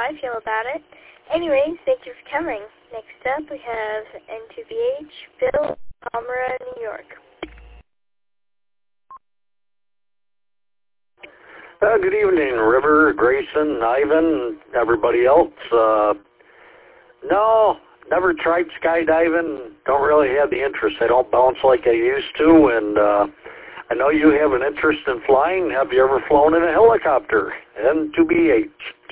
I feel about it. Anyways, thank you for coming. Next up, we have N2BH, Bill, Palmyra, New York. Good evening, River, Grayson, Ivan, everybody else. No, never tried skydiving. Don't really have the interest. I don't bounce like I used to, and I know you have an interest in flying. Have you ever flown in a helicopter? N2BH.